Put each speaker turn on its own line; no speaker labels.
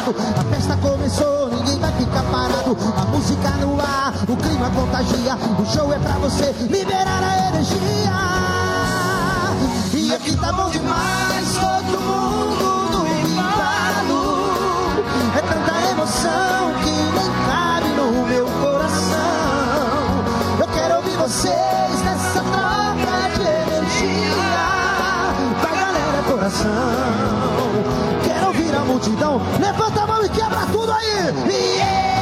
lado. A festa começou, ninguém vai ficar parado. A música no ar, o clima contagia. O show é pra você liberar a energia. E aqui tá bom demais, todo mundo no embalo. É tanta emoção que nem cabe no meu coração. Eu quero ouvir vocês nessa troca de energia. Vai galera, coração. Quero ouvir a multidão. Levanta a mão e quebra tudo aí. Yeah!